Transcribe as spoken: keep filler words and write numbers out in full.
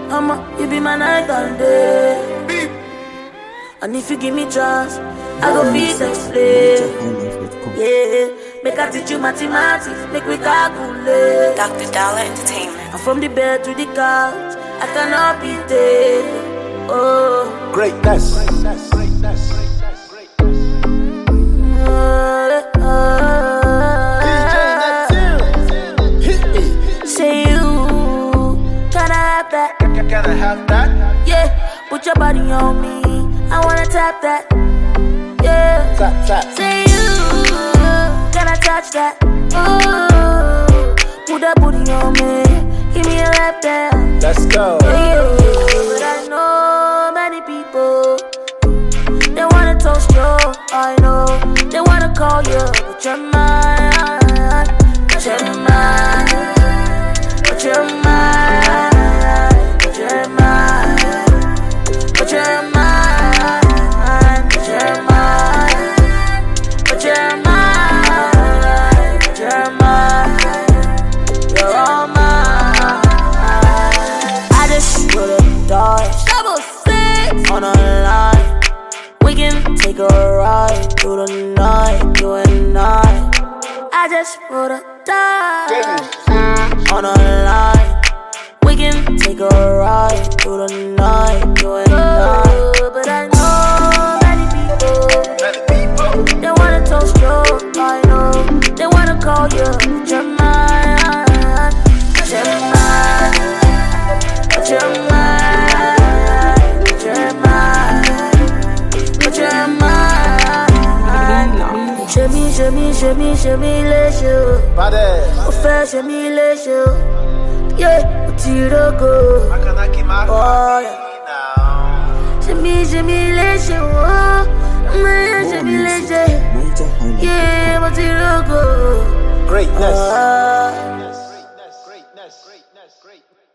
Mama, you be my night and day. Beep. And if you give me chance, I go fit explain. Yeah, make I teach you mathematics, make we calculate. Doctor Dollar Entertainment. And from the bed to the couch, I cannot be there. Oh, greatness. Greatness. Greatness. Say you gotta have that. Gotta have that. Yeah, put your body on me. I wanna tap that. Yeah, tap, tap. Say you gotta touch that. Oh, put that booty on me. Give me a lap dance. Let's go. Yeah, but I know many people. They wanna toast you. I know they wanna call you, but you're mine. But you're mine. But you're mine. But you're mine. But you're mine. But you're mine. But you're mine. But you're mine. You're all mine. I just roll the dice. Double six on a line. We can take a ride through the night, you and I. I just roll the dice on a line. We can take a ride through the night, you and I. But I know many people, Many people. they wanna toast you, I know. They wanna call you, but you're mine. But you're mine. But you're mine. But you're mine. But you're mine. Show me, show me, show me, show me, let you. Pare. Oh, fast, show me, let you. Yeah, what you don't go. Makanaki Maka. Oh, yeah. Show me, show me, let you. Oh, man, show me, let you. Yeah, what you don't go. Greatness. Uh, Greatness. Greatness. Greatness. Greatness.